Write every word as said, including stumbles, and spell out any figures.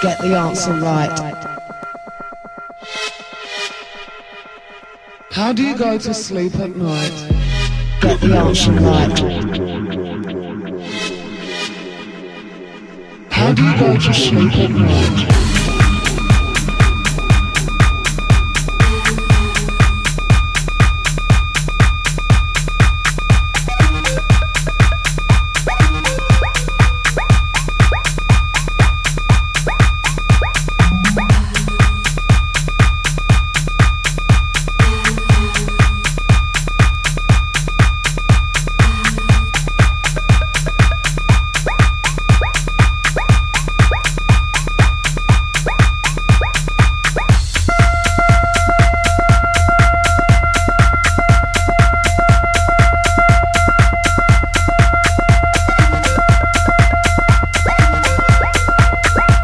Get the answer right. How do you go to sleep at night? Get the answer right. How do you go to sleep at night?